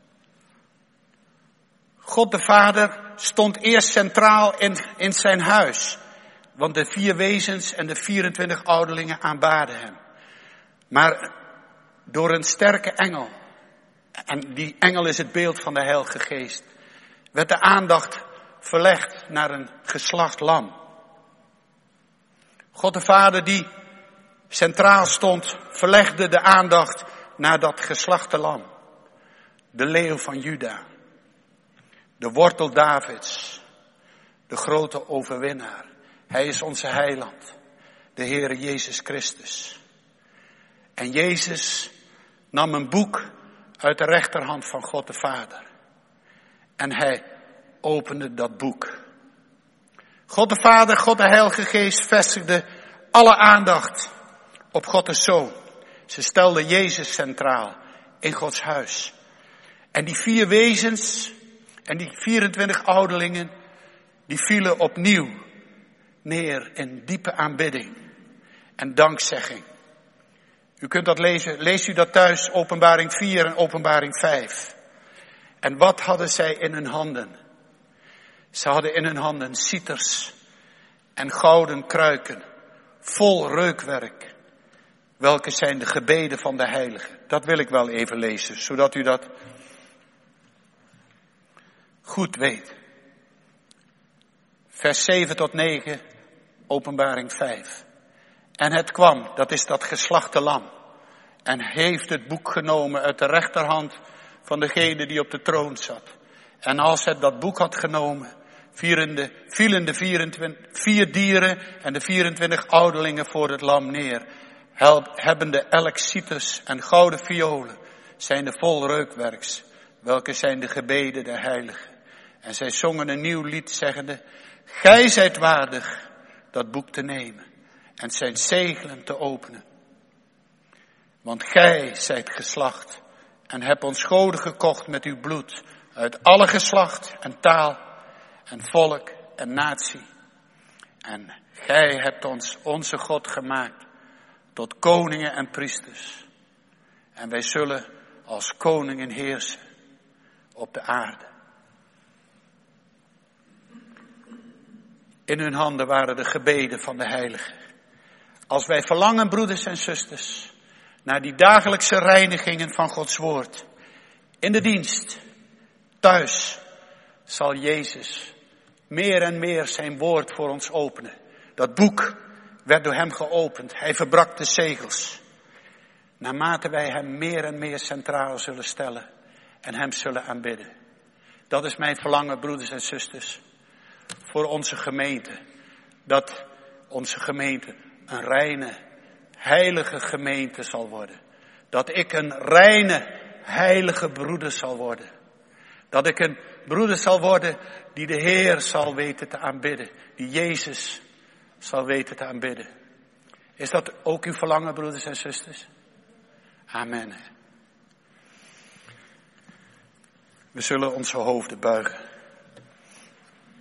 God de Vader stond eerst centraal in, in zijn huis. Want de vier wezens en de vierentwintig ouderlingen aanbaden hem. Maar door een sterke engel, en die engel is het beeld van de Heilige Geest, werd de aandacht verlegd naar een geslacht lam. God de Vader die centraal stond, verlegde de aandacht naar dat geslachte lam. De leeuw van Juda. De wortel Davids. De grote overwinnaar. Hij is onze heiland. De Heere Jezus Christus. En Jezus nam een boek uit de rechterhand van God de Vader. En hij opende dat boek. God de Vader, God de Heilige Geest vestigde alle aandacht op God de Zoon. Ze stelden Jezus centraal in Gods huis. En die vier wezens en die vierentwintig ouderlingen, die vielen opnieuw neer in diepe aanbidding en dankzegging. U kunt dat lezen, leest u dat thuis, Openbaring vier en Openbaring vijf. En wat hadden zij in hun handen? Ze hadden in hun handen cieters en gouden kruiken, vol reukwerk. Welke zijn de gebeden van de heiligen? Dat wil ik wel even lezen, zodat u dat goed weet. Vers zeven tot negen, Openbaring vijf. En het kwam, dat is dat geslachte lam, en heeft het boek genomen uit de rechterhand van degene die op de troon zat. En als het dat boek had genomen, vielen de, vielen de vierentwintig, vier dieren en de vierentwintig ouderlingen voor het lam neer. Hebbende elk citus en gouden violen, zijn de vol reukwerks, welke zijn de gebeden der heiligen. En zij zongen een nieuw lied, zeggende, gij zijt waardig dat boek te nemen en zijn zegelen te openen. Want gij zijt geslacht en hebt ons goden gekocht met uw bloed uit alle geslacht en taal en volk en natie. En gij hebt ons onze God gemaakt tot koningen en priesters. En wij zullen als koningen heersen op de aarde. In hun handen waren de gebeden van de heiligen. Als wij verlangen, broeders en zusters, naar die dagelijkse reinigingen van Gods woord, in de dienst, thuis, zal Jezus meer en meer zijn woord voor ons openen. Dat boek werd door hem geopend. Hij verbrak de zegels. Naarmate wij hem meer en meer centraal zullen stellen en hem zullen aanbidden. Dat is mijn verlangen, broeders en zusters, voor onze gemeente. Dat onze gemeente een reine, heilige gemeente zal worden. Dat ik een reine, heilige broeder zal worden. Dat ik een broeder zal worden die de Heer zal weten te aanbidden. Die Jezus zal weten te aanbidden. Is dat ook uw verlangen, broeders en zusters? Amen. We zullen onze hoofden buigen.